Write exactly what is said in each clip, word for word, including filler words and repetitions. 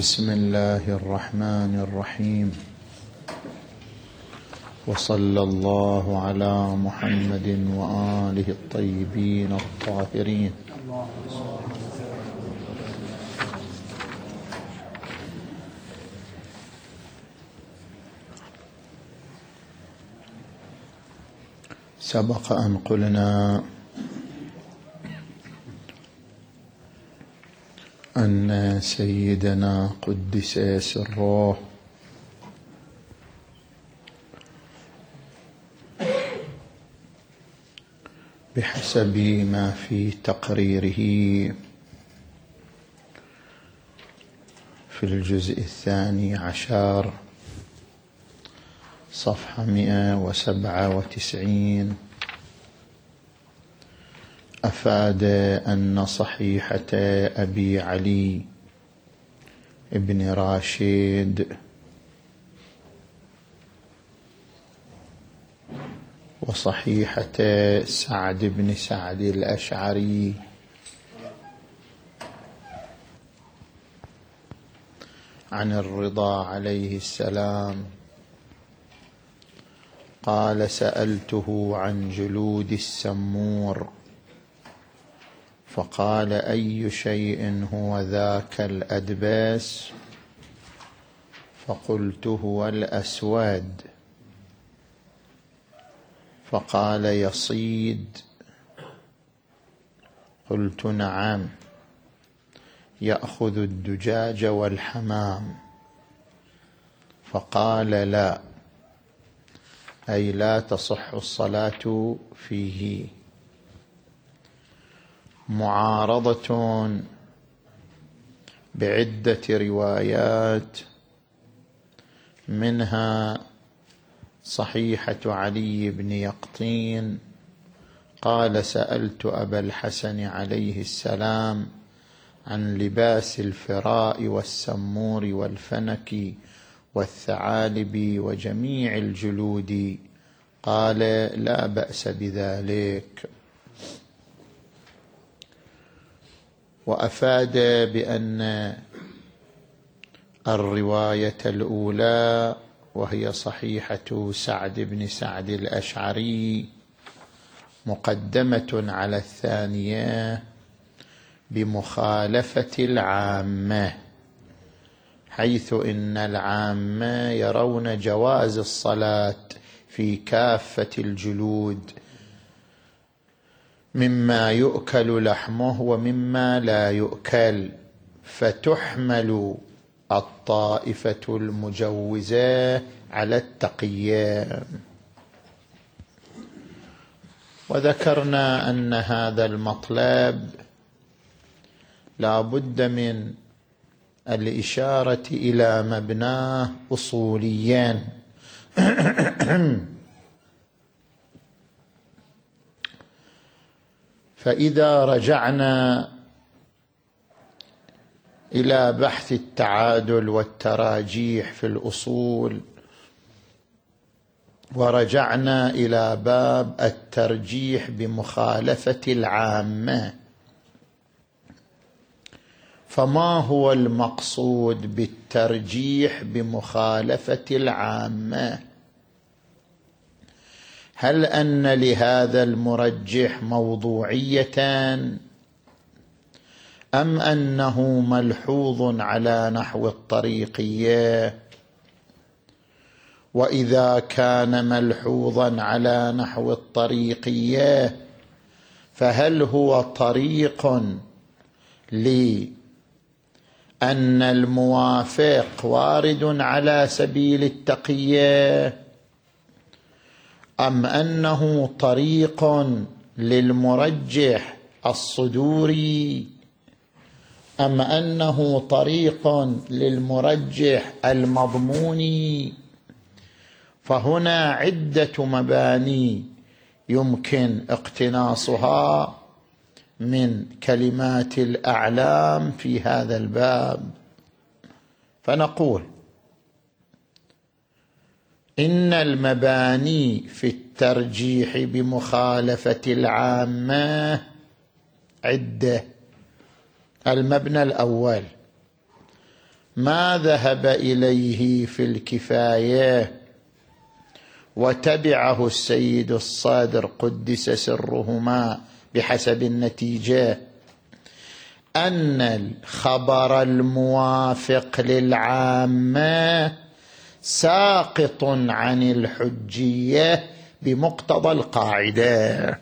بسم الله الرحمن الرحيم، وصلى الله على محمد وآله الطيبين الطاهرين. سبق أن قلنا أن سيدنا قدس سره بحسب ما في تقريره في الجزء الثاني عشر صفحة مئة وسبعة وتسعين أفاد أن صحيحة أبي علي ابن راشد وصحيحة سعد بن سعد الأشعري عن الرضا عليه السلام قال: سألته عن جلود السمور فقال: أي شيء هو ذاك الأدبس؟ فقلت: هو الأسود. فقال: يصيد؟ قلت: نعم، يأخذ الدجاج والحمام. فقال: لا، أي لا تصح الصلاة فيه. معارضة بعدة روايات، منها صحيحة علي بن يقطين قال: سألت أبا الحسن عليه السلام عن لباس الفراء والسمور والفنك والثعالب وجميع الجلود، قال: لا بأس بذلك. وأفاد بأن الرواية الأولى وهي صحيحة سعد بن سعد الأشعري مقدمة على الثانية بمخالفة العامة، حيث إن العامة يرون جواز الصلاة في كافة الجلود مما يؤكل لحمه ومما لا يؤكل، فتحمل الطائفة المجوزة على التقية. وذكرنا أن هذا المطلب لا بد من الإشارة إلى مبناه أصوليا. فإذا رجعنا إلى بحث التعادل والتراجيح في الأصول، ورجعنا إلى باب الترجيح بمخالفة العامة، فما هو المقصود بالترجيح بمخالفة العامة؟ هل أن لهذا المرجح موضوعية أم أنه ملحوظ على نحو الطريقية؟ وإذا كان ملحوظا على نحو الطريقية فهل هو طريق لأن الموافق وارد على سبيل التقية، أم أنه طريق للمرجح الصدوري، أم أنه طريق للمرجح المضموني؟ فهنا عدة مباني يمكن اقتناصها من كلمات الأعلام في هذا الباب. فنقول إن المباني في الترجيح بمخالفة العامة عدة. المبنى الأول: ما ذهب إليه في الكفاية وتبعه السيد الصادر قدس سرهما بحسب النتيجة، أن الخبر الموافق للعامة ساقط عن الحجية بمقتضى القاعدة،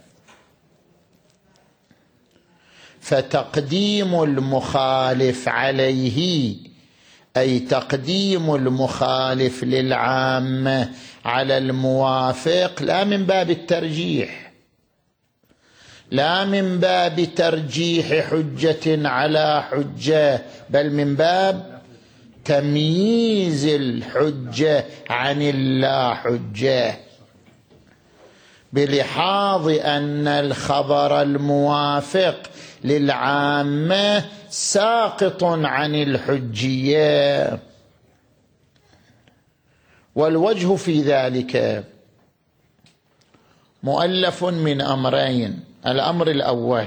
فتقديم المخالف عليه، أي تقديم المخالف للعامة على الموافق، لا من باب الترجيح، لا من باب ترجيح حجة على حجة، بل من باب تمييز الحجة عن اللا حجة، بلحاظ أن الخبر الموافق للعامة ساقط عن الحجية. والوجه في ذلك مؤلف من أمرين. الأمر الأول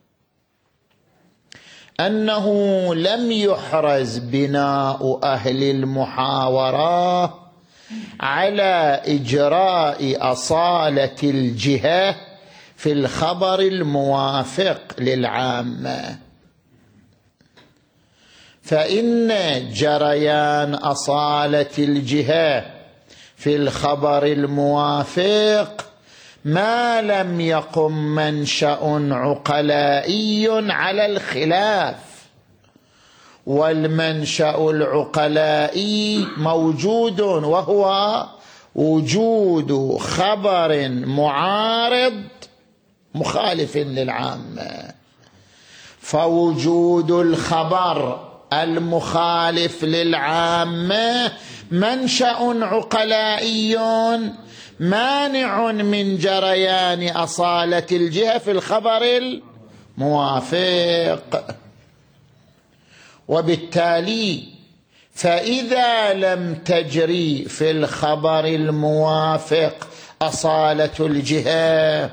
أنه لم يحرز بناء أهل المحاورة على إجراء أصالة الجهة في الخبر الموافق للعامة، فإن جريان أصالة الجهة في الخبر الموافق ما لم يقم منشأ عقلائي على الخلاف، والمنشأ العقلائي موجود، وهو وجود خبر معارض مخالف للعامة. فوجود الخبر المخالف للعامة منشأ عقلائي مانع من جريان أصالة الجهة في الخبر الموافق، وبالتالي فإذا لم تجري في الخبر الموافق أصالة الجهة،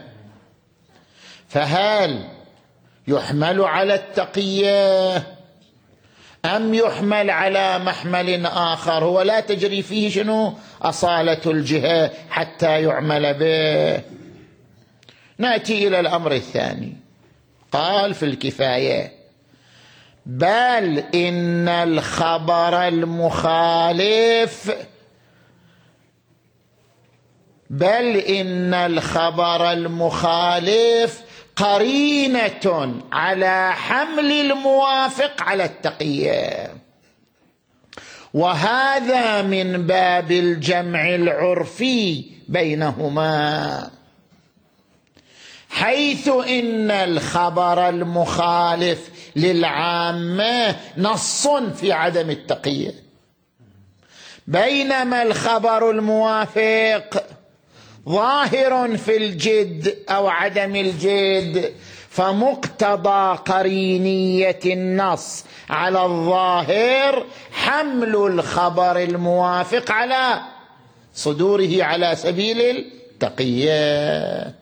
فهل يحمل على التقية أم يحمل على محمل آخر هو لا تجري فيه شنو أصالة الجهة حتى يعمل به؟ نأتي إلى الأمر الثاني. قال في الكفاية: بل إن الخبر المخالف بل إن الخبر المخالف قرينة على حمل الموافق على التقية، وهذا من باب الجمع العرفي بينهما، حيث إن الخبر المخالف للعامة نص في عدم التقية، بينما الخبر الموافق ظاهر في الجد أو عدم الجد، فمقتضى قرينية النص على الظاهر حمل الخبر الموافق على صدوره على سبيل التقية.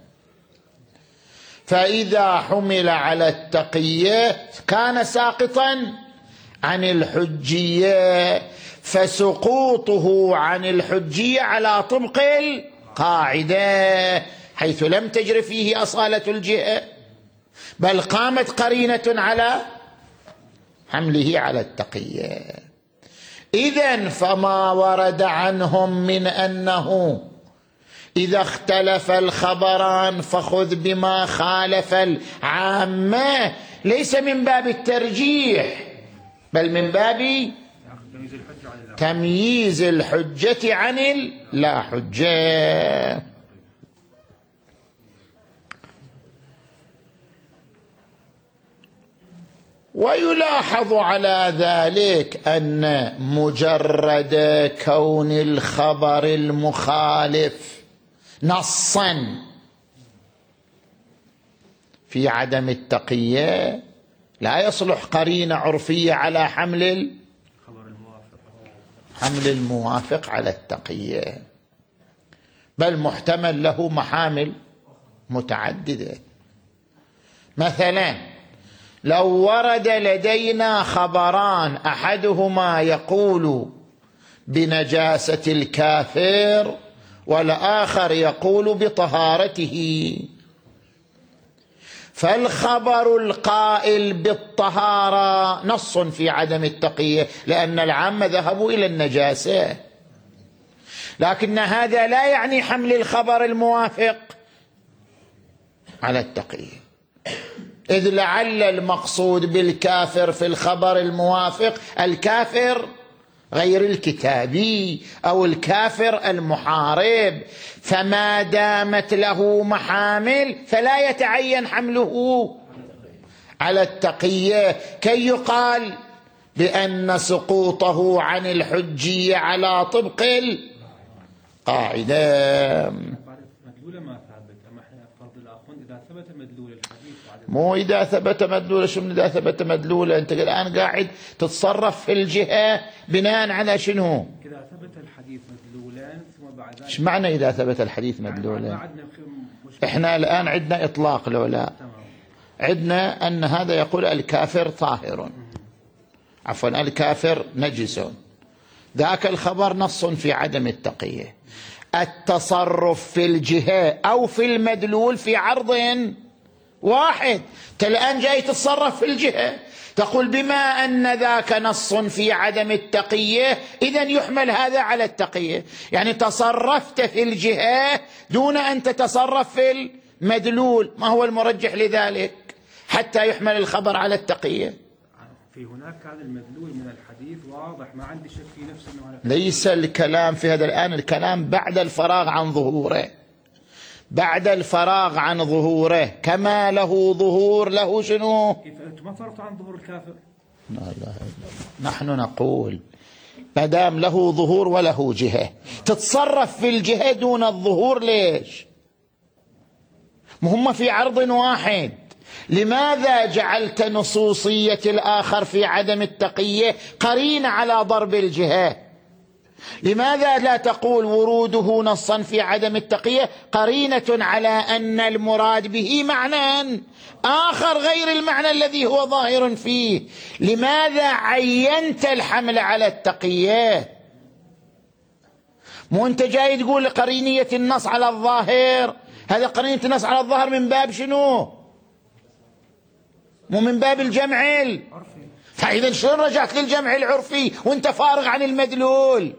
فإذا حمل على التقية كان ساقطا عن الحجية، فسقوطه عن الحجية على طبق القاعدة، حيث لم تجر فيه أصالة الجهة، بل قامت قرينة على حمله على التقية. إذن فما ورد عنهم من أنه إذا اختلف الخبران فخذ بما خالف العامة ليس من باب الترجيح، بل من باب تمييز الحجة عن اللا حجة. ويلاحظ على ذلك أن مجرد كون الخبر المخالف نصا في عدم التقية لا يصلح قرينة عرفية على حمل حمل الموافق على التقية، بل محتمل له محامل متعددة. مثلا لو ورد لدينا خبران أحدهما يقول بنجاسة الكافر والآخر يقول بطهارته، فالخبر القائل بالطهارة نص في عدم التقية لأن العامة ذهبوا إلى النجاسة، لكن هذا لا يعني حمل الخبر الموافق على التقية، إذ لعل المقصود بالكافر في الخبر الموافق الكافر غير الكتابي أو الكافر المحارب، فما دامت له محامل فلا يتعين حمله على التقية كي يقال بأن سقوطه عن الحجية على طبق القاعدة. مو إذا ثبت مدلولة، شو من إذا ثبت مدلولة؟ أنت الآن قاعد تتصرف في الجهة بناء على شنو؟ إذا ثبت الحديث مدلولا ثم بعد ذلك. إيش معنى إذا ثبت الحديث مدلولا؟ إحنا الآن عندنا إطلاق لو لا؟ عندنا أن هذا يقول الكافر طاهر، عفوا الكافر نجس، ذاك الخبر نص في عدم التقية. التصرف في الجهة أو في المدلول في عرض واحد، انت الآن جاي تتصرف في الجهة، تقول بما أن ذاك نص في عدم التقية إذن يحمل هذا على التقية، يعني تصرفت في الجهة دون أن تتصرف في المدلول. ما هو المرجح لذلك حتى يحمل الخبر على التقية؟ في هناك هذا المدلول من الحديث واضح، ما عندي شك في نفسه أنه ليس الكلام في هذا الآن، الكلام بعد الفراغ عن ظهوره، بعد الفراغ عن ظهوره، كما له ظهور له شنو؟ كيف أنتم ما فرقتوا عن ظهور الكافر؟ لا لا لا. نحن نقول ما دام له ظهور وله جهة تتصرف في الجهة دون الظهور، ليش؟ مهم في عرض واحد، لماذا جعلت نصوصية الآخر في عدم التقية قرينة على ضرب الجهة؟ لماذا لا تقول وروده نصا في عدم التقية قرينة على أن المراد به معنى آخر غير المعنى الذي هو ظاهر فيه؟ لماذا عينت الحمل على التقية؟ مو أنت جاي تقول قرينية النص على الظاهر، هذا قرينة النص على الظاهر من باب شنو؟ مو من باب الجمع العرفي. فإذا شلون رجعت للجمع العرفي وانت فارغ عن المدلول؟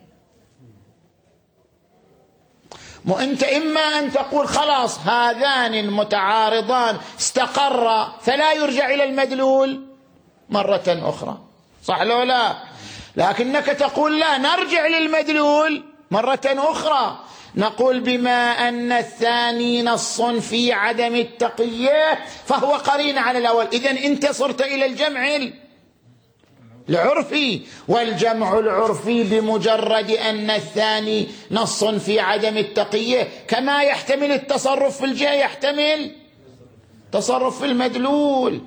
مو أنت إما أن تقول خلاص هذان المتعارضان استقر فلا يرجع إلى المدلول مرة أخرى، صح لو لا؟ لكنك تقول لا، نرجع للمدلول مرة أخرى، نقول بما أن الثاني نص في عدم التقية فهو قرين على الأول، إذن أنت صرت إلى الجمع العرفي، والجمع العرفي بمجرد أن الثاني نص في عدم التقية كما يحتمل التصرف في الجهة يحتمل تصرف في المدلول.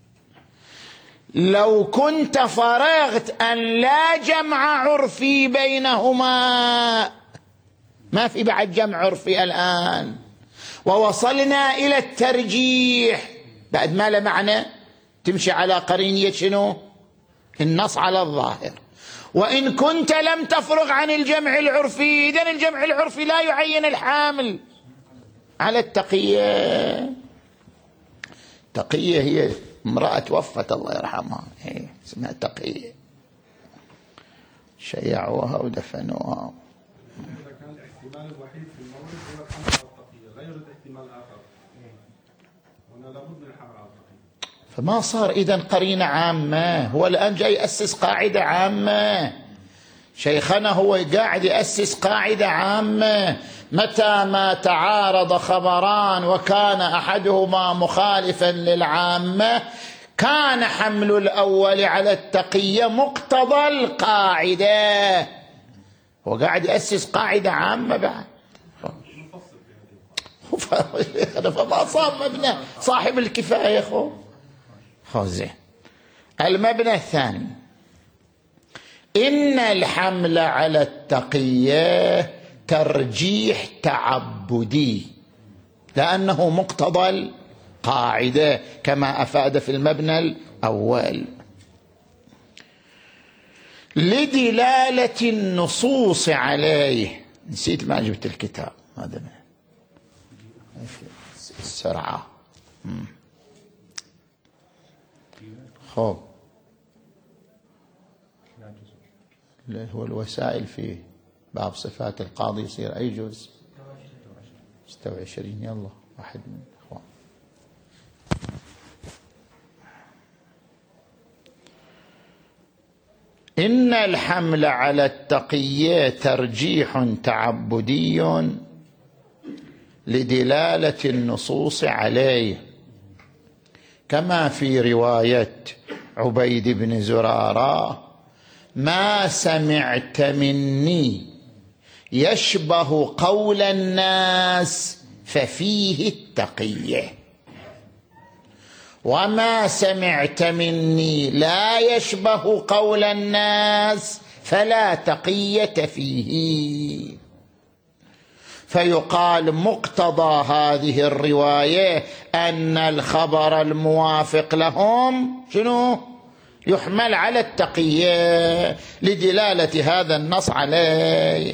لو كنت فرغت أن لا جمع عرفي بينهما، ما في بعد جمع عرفي الآن، ووصلنا إلى الترجيح بعد ما له معنى، تمشي على قرينية شنو؟ النص على الظاهر. وإن كنت لم تفرغ عن الجمع العرفي إذن الجمع العرفي لا يعين الحامل على التقية. تقية هي امرأة توفت الله يرحمها، هي اسمها تقية، شيعوها ودفنوها. الاحتمال الوحيد في المورد هو الحمل على التقية غير الاحتمال الآخر، هنا لابد من الحمل على التقية. فما صار إذن قرينة عامة، هو الآن جاي يأسس قاعدة عامة، شيخنا هو قاعد يأسس قاعدة عامة، متى ما تعارض خبران وكان أحدهما مخالفا للعامة كان حمل الأول على التقية مقتضى القاعدة. هو قاعد يأسس قاعدة عامة بعد، فما صار مبنى صاحب الكفاية. خو خو زين. المبنى الثاني، إن الحمل على التقية ترجيح تعبدي لأنه مقتضى قاعدة كما أفاد في المبنى الأول. لدلالة النصوص عليه. نسيت ما جبت الكتاب هذا السرعة. خب هو الوسائل في باب صفات القاضي يصير أي جزء؟ ستة وعشرين. يلا واحد من الأخوان. إن الحمل على التقية ترجيح تعبدي لدلالة النصوص عليه، كما في رواية عبيد بن زرارة: ما سمعت مني يشبه قول الناس ففيه التقية، وما سمعت مني لا يشبه قول الناس فلا تقية فيه. فيقال مقتضى هذه الرواية أن الخبر الموافق لهم شنو؟ يحمل على التقية لدلالة هذا النص عليه.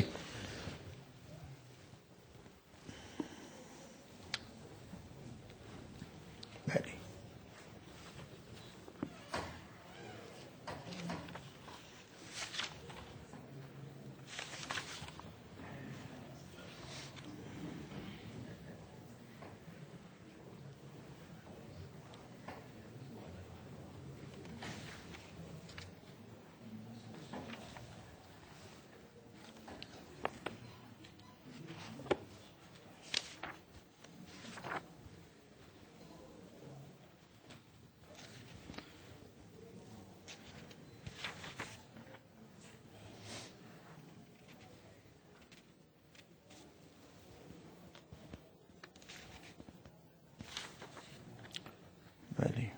بلي.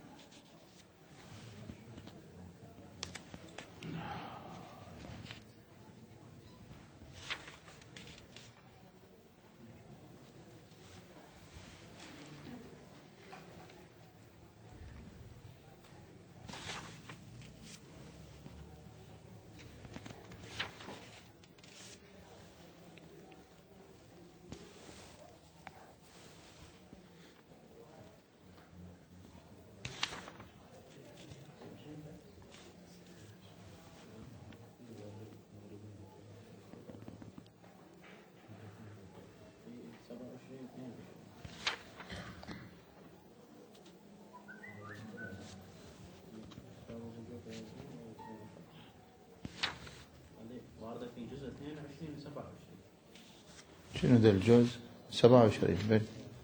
شنو ذا الجزء؟ سبعة وعشرين. بل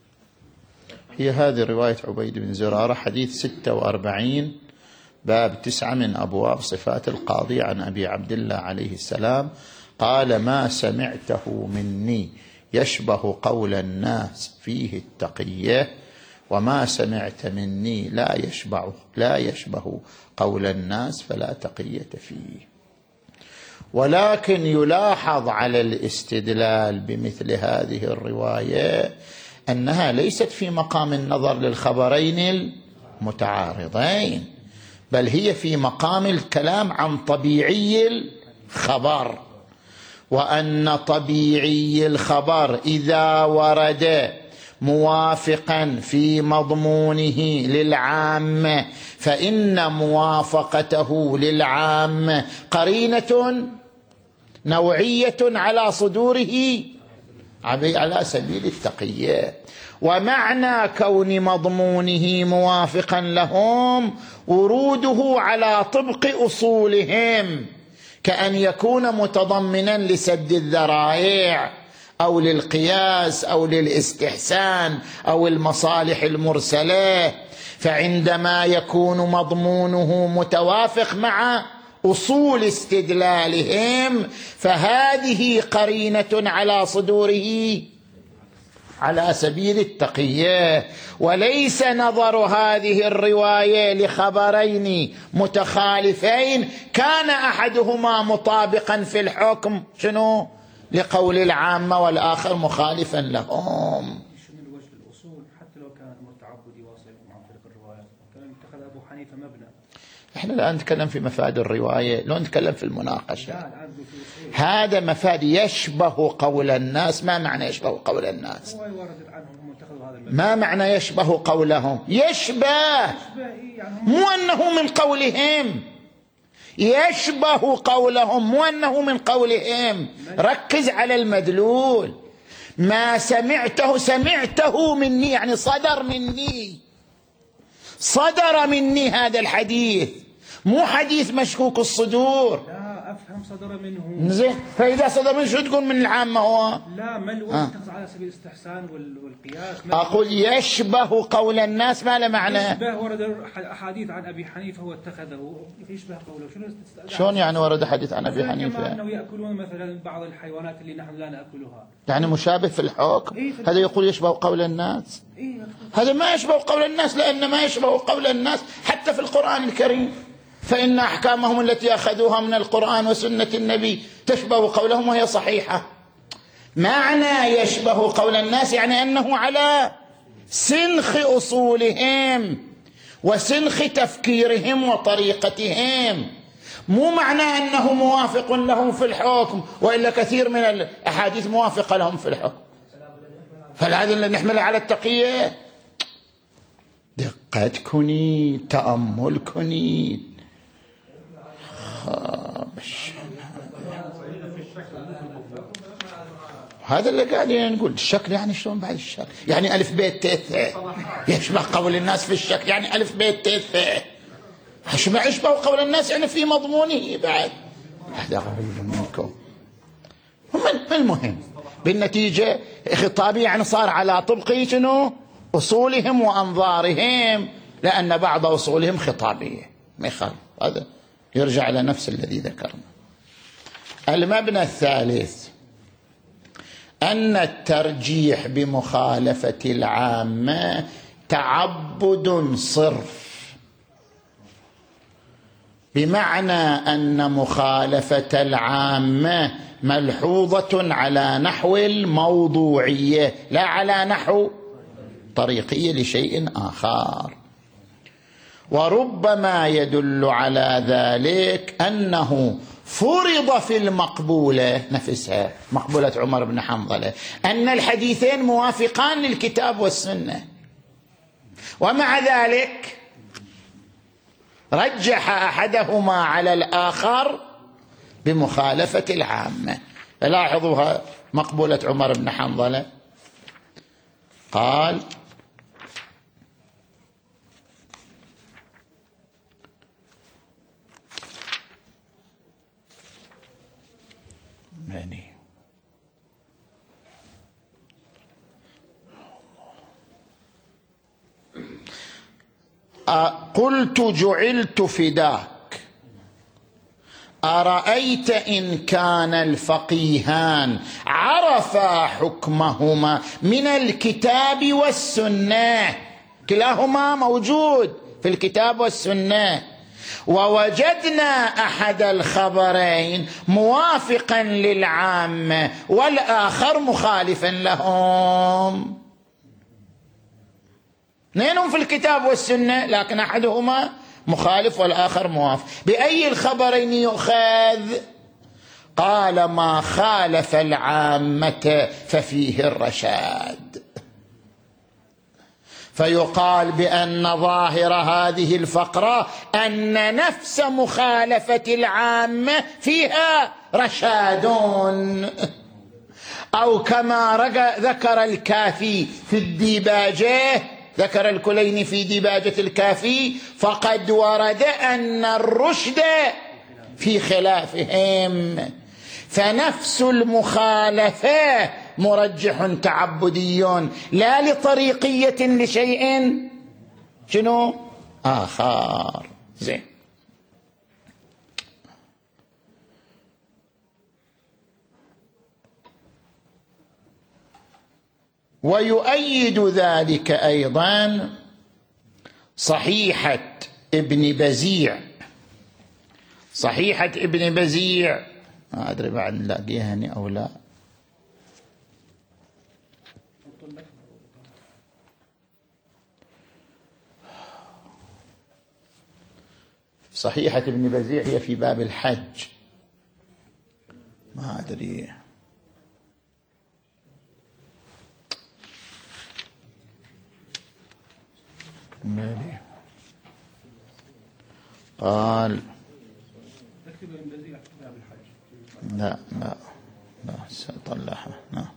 هي هذه رواية عبيد بن زرارة، حديث ستة وأربعين، باب تسعة من أبواب صفات القاضي، عن أبي عبد الله عليه السلام قال: ما سمعته مني يشبه قول الناس فيه التقية، وما سمعت مني لا يشبه لا يشبه قول الناس فلا تقية فيه. ولكن يلاحظ على الاستدلال بمثل هذه الرواية أنها ليست في مقام النظر للخبرين المتعارضين، بل هي في مقام الكلام عن طبيعي الخبر، وأن طبيعي الخبر إذا ورد موافقا في مضمونه للعامة فإن موافقته للعامة قرينة نوعية على صدوره على سبيل التقية. ومعنى كون مضمونه موافقا لهم وروده على طبق أصولهم، كأن يكون متضمنا لسد الذرائع أو للقياس أو للاستحسان أو المصالح المرسلة. فعندما يكون مضمونه متوافق مع أصول استدلالهم فهذه قرينة على صدوره على سبيل التقية. وليس نظر هذه الرواية لخبرين متخالفين كان أحدهما مطابقا في الحكم شنو لقول العامة والآخر مخالفا لهم. شنو الوجه الأصول حتى لو كانت متعبدي واصل احنا الآن نتكلم في مفاد الرواية، لو نتكلم في المناقشة. هذا مفاد يشبه قول الناس. ما معنى يشبه قول الناس؟ ما معنى يشبه قولهم؟ يشبه، مو أنه من قولهم، يشبه قولهم مو أنه من قولهم. ركز على المدلول. ما سمعته سمعته مني، يعني صدر مني، صدر مني هذا الحديث، مو حديث مشكوك الصدور. لا أفهم صدر منه. زين، فإذا صدر منه شو تقول من العامة هو؟ لا ملو آه. على سبيل الاستحسان والقياس. أقول يشبه قول الناس، ما له معنى؟ يشبه. ورد أحاديث عن أبي حنيفة واتخذه، يشبه قوله. شنو شلون يعني ورد حديث عن أبي حنيفة؟ كما أنه يأكلون مثلا بعض الحيوانات اللي نحن لا نأكلها، يعني مشابه في الحكم. إيه؟ هذا يقول يشبه قول الناس. إيه؟ هذا ما يشبه قول الناس، لأن ما يشبه قول الناس حتى في القرآن الكريم، فإن أحكامهم التي أخذوها من القرآن وسنة النبي تشبه قولهم وهي صحيحة. معنى يشبه قول الناس يعني أنه على سنخ أصولهم وسنخ تفكيرهم وطريقتهم، مو معنى أنه موافق لهم في الحكم، وإلا كثير من الأحاديث موافقة لهم في الحكم. فالهذا اللي نحمله على التقية. دقة كني، تأمل كني. هذا اللي قاعدين نقول. الشكل يعني شلون بعد الشكل؟ يعني ألف بيت تيث يشبه قول الناس في الشكل، يعني ألف بيت تيث ما يشبه قول الناس يعني في مضمونه بعد. هذا غريب منكم. المهم بالنتيجة خطابي يعني صار على طبق شنو؟ أصولهم وأنظارهم، لأن بعض أصولهم خطابية ما يخالف. هذا يرجع إلى نفس الذي ذكرنا. المبنى الثالث أن الترجيح بمخالفة العامة تعبد صرف، بمعنى أن مخالفة العامة ملحوظة على نحو الموضوعية لا على نحو طريقية لشيء آخر. وربما يدل على ذلك أنه فرض في المقبولة نفسها، مقبولة عمر بن حنظلة، أن الحديثين موافقان للكتاب والسنة، ومع ذلك رجح أحدهما على الآخر بمخالفة العامة. فلاحظوها مقبولة عمر بن حنظلة قال: يعني قلت جعلت فداك أرأيت إن كان الفقيهان عرفا حكمهما من الكتاب والسنة، كلاهما موجود في الكتاب والسنة، ووجدنا أحد الخبرين موافقا للعامة والآخر مخالفا لهم. اثنينهم في الكتاب والسنة لكن أحدهما مخالف والآخر موافق. بأي الخبرين يؤخذ؟ قال: ما خالف العامة ففيه الرشاد. فيقال بأن ظاهر هذه الفقرة أن نفس مخالفة العامة فيها رشاد، أو كما ذكر الكافي في الديباجة، ذكر الكليني في ديباجة الكافي: فقد ورد أن الرشد في خلافهم. فنفس المخالفة مرجح تعبدي لا لطريقية لشيء شنو آخر. زين. ويؤيد ذلك أيضا صحيحة ابن بزيع. صحيحة ابن بزيع ما أدري بعد نلاقيها هنا أو لا. صحيحة ابن بزيع هي في باب الحج، ما أدري مالي. قال لا لا لا سأطلعها. نعم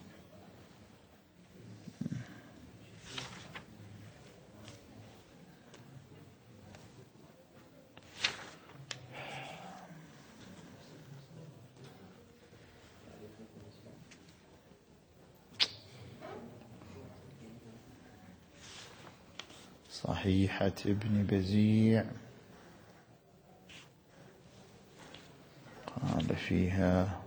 صحيحة ابن بزيع قال فيها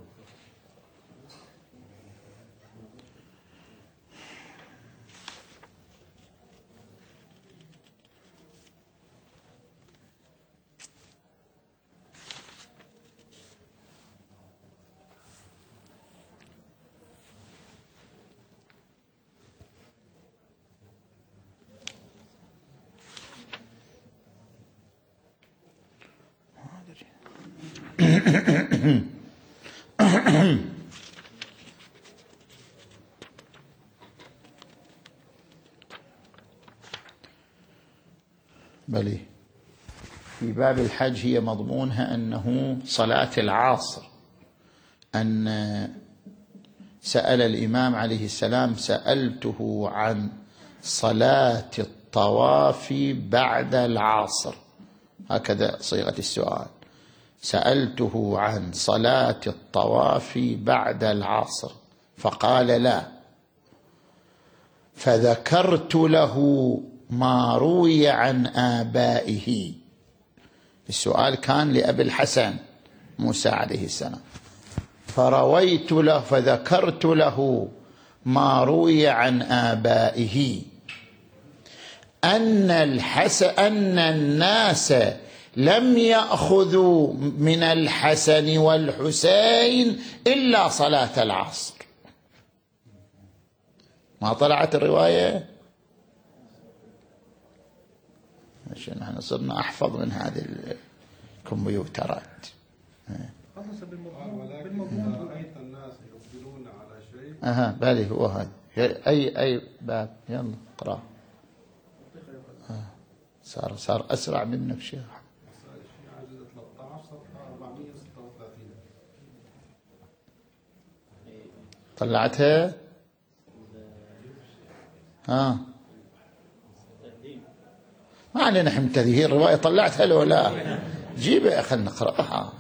بلي في باب الحج هي مضمونها أنه صلاة العصر، أن سأل الإمام عليه السلام سألته عن صلاة الطواف بعد العصر، هكذا صيغة السؤال، سألته عن صلاة الطواف بعد العصر فقال لا، فذكرت له ما روي عن آبائه. السؤال كان لأبي الحسن موسى عليه السلام، فرويت له فذكرت له ما روي عن آبائه أن الحسن أن الناس لم يأخذوا من الحسن والحسين إلا صلاة العصر. ما طلعت الرواية؟ عشان نحن صرنا أحفظ من هذه الكمبيوترات. ولكن رأيت الناس يقبلون على شيء. أها بالي هو هذا. أي أي باب يلا اقرأ. آه. صار صار أسرع منك شيخ. طلعتها؟ ها ما علينا نحن تذهير الرواية، طلعتها لو لا جيبها خلنا نقرأها.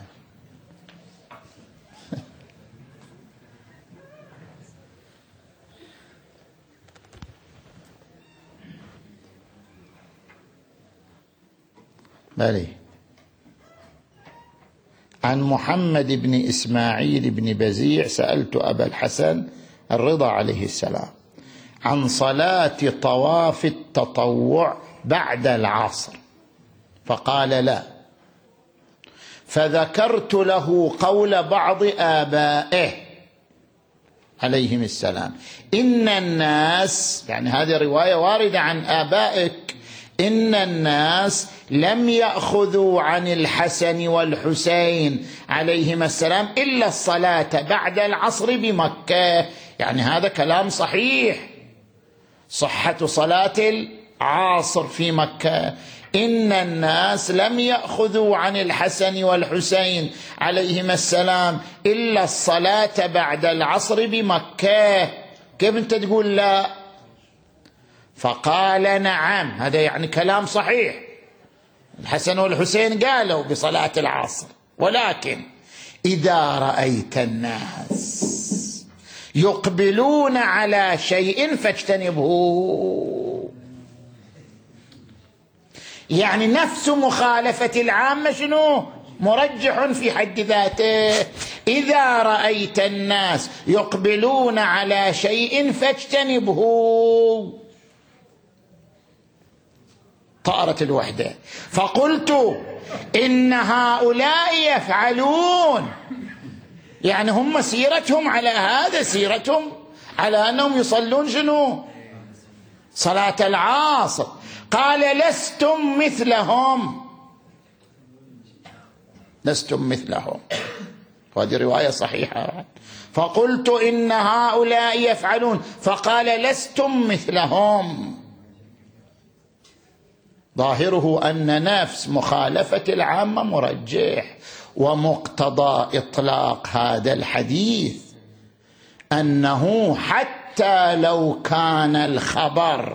بلي عن محمد بن إسماعيل بن بزيع سألت أبا الحسن الرضا عليه السلام عن صلاة طواف التطوع بعد العصر فقال لا، فذكرت له قول بعض آبائه عليهم السلام إن الناس، يعني هذه رواية واردة عن آبائك، إن الناس لم يأخذوا عن الحسن والحسين عليهما السلام إلا الصلاة بعد العصر بمكة. يعني هذا كلام صحيح، صحة صلاة العصر في مكة. إن الناس لم يأخذوا عن الحسن والحسين عليهما السلام إلا الصلاة بعد العصر بمكة. كيف أنت تقول لا؟ فقال نعم، هذا يعني كلام صحيح، الحسن والحسين قالوا بصلاة العصر، ولكن إذا رأيت الناس يقبلون على شيء فاجتنبه. يعني نفس مخالفة العامة شنو؟ مرجح في حد ذاته. إذا رأيت الناس يقبلون على شيء فاجتنبه. طارت الوحدة، فقلت إن هؤلاء يفعلون، يعني هم سيرتهم على هذا، سيرتهم على أنهم يصلون شنو؟ صلاة العصر. قال لستم مثلهم، لستم مثلهم، وهذه رواية صحيحة. فقلت إن هؤلاء يفعلون، فقال لستم مثلهم. ظاهره أن نفس مخالفة العامة مرجح، ومقتضى إطلاق هذا الحديث أنه حتى لو كان الخبر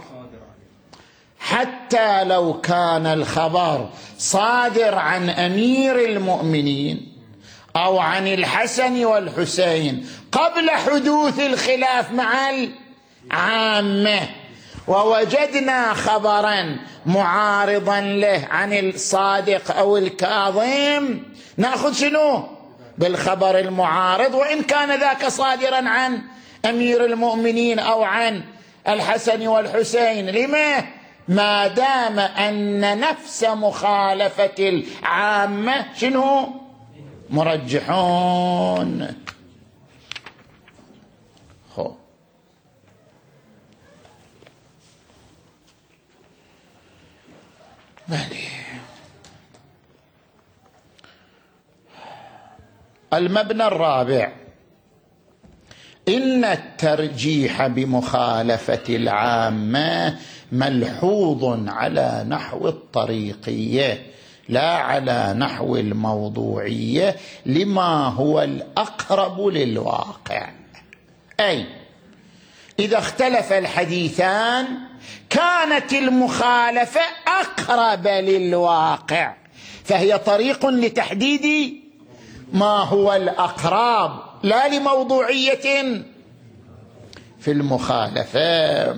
حتى لو كان الخبر صادر عن أمير المؤمنين أو عن الحسن والحسين قبل حدوث الخلاف مع العامة، ووجدنا خبرا معارضا له عن الصادق أو الكاظم، نأخذ شنو؟ بالخبر المعارض، وإن كان ذاك صادرا عن أمير المؤمنين أو عن الحسن والحسين. لما؟ ما دام أن نفس مخالفة العامة شنو؟ مرجحون. خو مالي. المبنى الرابع: إن الترجيح بمخالفة العامة ملحوظ على نحو الطريقية لا على نحو الموضوعية، لما هو الأقرب للواقع. أي إذا اختلف الحديثان كانت المخالفة أقرب للواقع، فهي طريق لتحديد ما هو الأقرب، لا لموضوعية في المخالفة.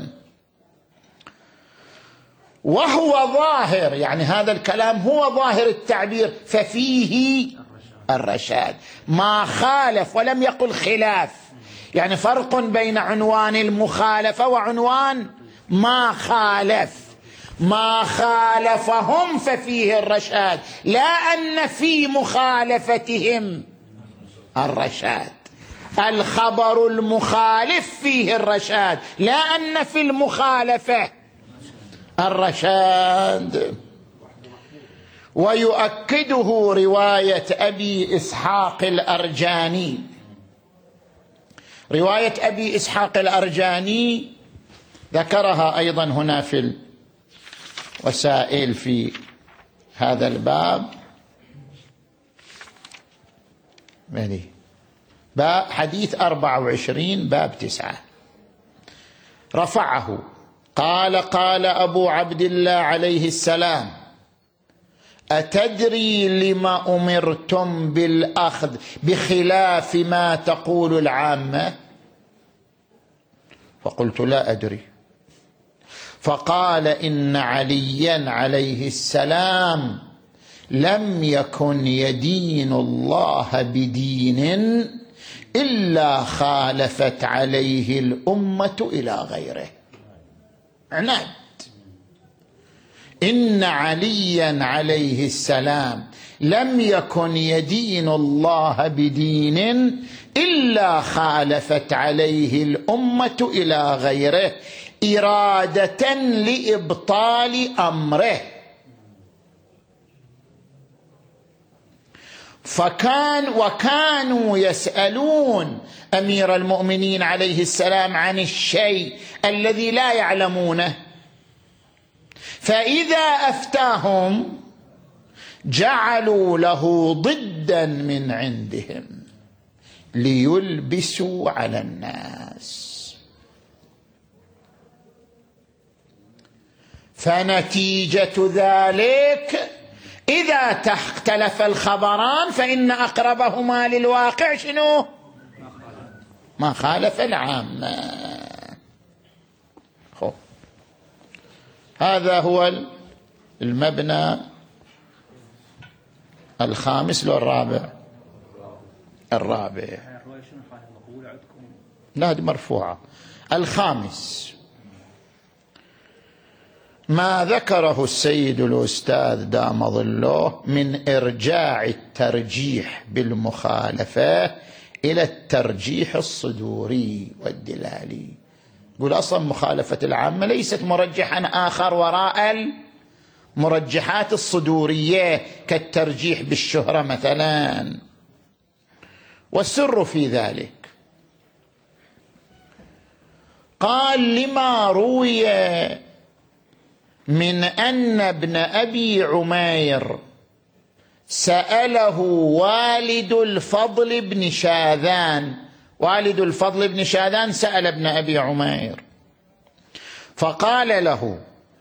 وهو ظاهر، يعني هذا الكلام هو ظاهر التعبير، ففيه الرشاد. ما خالف ولم يقل خلاف، يعني فرق بين عنوان المخالفة وعنوان ما خالف. ما خالفهم ففيه الرشاد، لا أن في مخالفتهم الرشاد. الخبر المخالف فيه الرشاد، لا أن في المخالفة الرشاد. ويؤكده رواية أبي إسحاق الأرجاني. رواية أبي إسحاق الأرجاني ذكرها أيضا هنا في الوسائل في هذا الباب، باب حديث أربعة وعشرين باب تسعة، رفعه قال: قال أبو عبد الله عليه السلام: أتدري لما أمرتم بالأخذ بخلاف ما تقول العامة؟ فقلت: لا أدري. فقال: إن عليا عليه السلام لم يكن يدين الله بدين إلا خالفت عليه الأمة إلى غيره. عناد. إن عليا عليه السلام لم يكن يدين الله بدين إلا خالفت عليه الأمة إلى غيره إرادة لإبطال أمره. فكان وكانوا يسألون أمير المؤمنين عليه السلام عن الشيء الذي لا يعلمونه، فإذا أفتاهم جعلوا له ضدا من عندهم ليلبسوا على الناس. فنتيجة ذلك إذا اختلف الخبران فإن أقربهما للواقع شنو؟ ما خالف العامة. خب. هذا هو المبنى الخامس لو الرابع. الرابع لا هذه مرفوعة. الخامس ما ذكره السيد الأستاذ دام ظله من إرجاع الترجيح بالمخالفة إلى الترجيح الصدوري والدلالي. يقول أصلا مخالفة العامة ليست مرجحا آخر وراء مرجحات الصدورية كالترجيح بالشهرة مثلا. والسر في ذلك قال لما روي من أن ابن أبي عمير سأله والد الفضل بن شاذان. والد الفضل بن شاذان سأل ابن أبي عمير فقال له: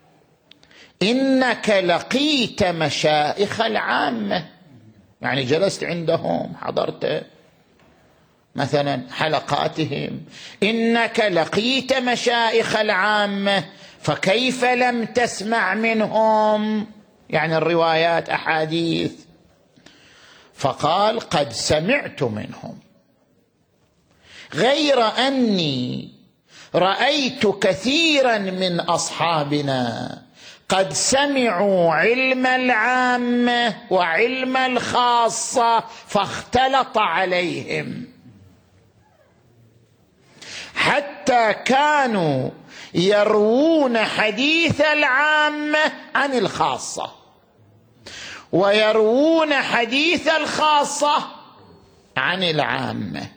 إنك لقيت مشايخ العامة، يعني جلست عندهم، حضرت مثلا حلقاتهم، إنك لقيت مشايخ العامة فكيف لم تسمع منهم، يعني الروايات أحاديث؟ فقال: قد سمعت منهم، غير أني رأيت كثيرا من أصحابنا قد سمعوا علم العامة وعلم الخاصة فاختلط عليهم، حتى كانوا يروون حديث العامة عن الخاصة ويروون حديث الخاصة عن العامة،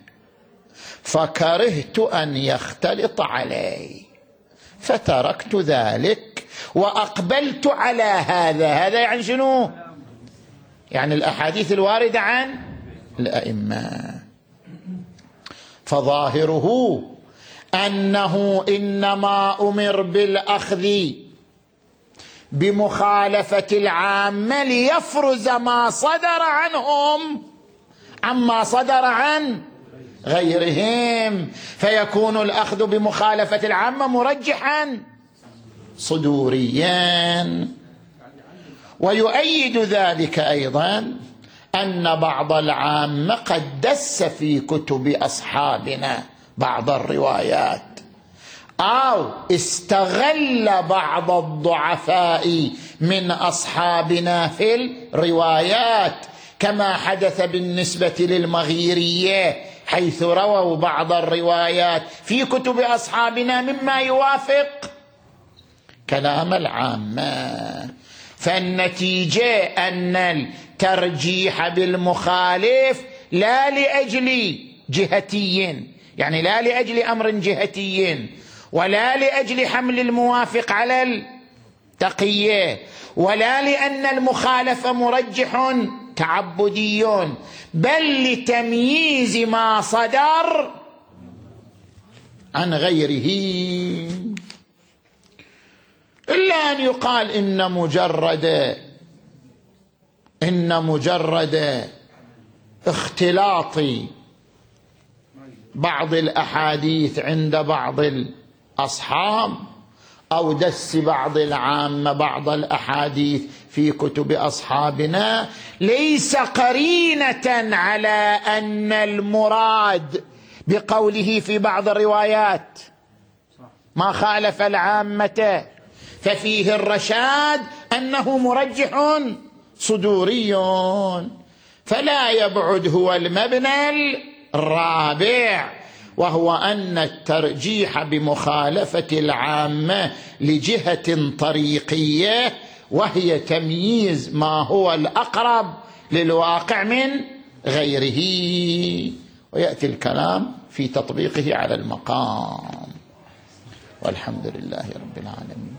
فكرهت أن يختلط علي فتركت ذلك وأقبلت على هذا. هذا يعني شنو؟ يعني الأحاديث الواردة عن الأئمة. فظاهره أنه إنما أمر بالأخذ بمخالفة العامة ليفرز ما صدر عنهم عما صدر عن غيرهم، فيكون الأخذ بمخالفة العامة مرجحا صدوريا. ويؤيد ذلك أيضا أن بعض العامة قد دس في كتب أصحابنا بعض الروايات، أو استغل بعض الضعفاء من أصحابنا في الروايات، كما حدث بالنسبة للمغيرية، حيث رووا بعض الروايات في كتب أصحابنا مما يوافق كلام العامة. فالنتيجة أن الترجيح بالمخالف لا لأجل جهتي، يعني لا لأجل أمر جهتي، ولا لأجل حمل الموافق على التقية، ولا لأن المخالف مرجح تعبدي، بل لتمييز ما صدر عن غيره. إلا أن يقال إن مجرد إن مجرد اختلاط بعض الأحاديث عند بعض الأصحاب أو دس بعض العامة بعض الأحاديث في كتب أصحابنا ليس قرينة على أن المراد بقوله في بعض الروايات ما خالف العامة ففيه الرشاد أنه مرجح صدوري. فلا يبعد هو المبنى الرابع، وهو أن الترجيح بمخالفة العامة لجهة طريقية، وهي تمييز ما هو الأقرب للواقع من غيره، ويأتي الكلام في تطبيقه على المقام. والحمد لله رب العالمين.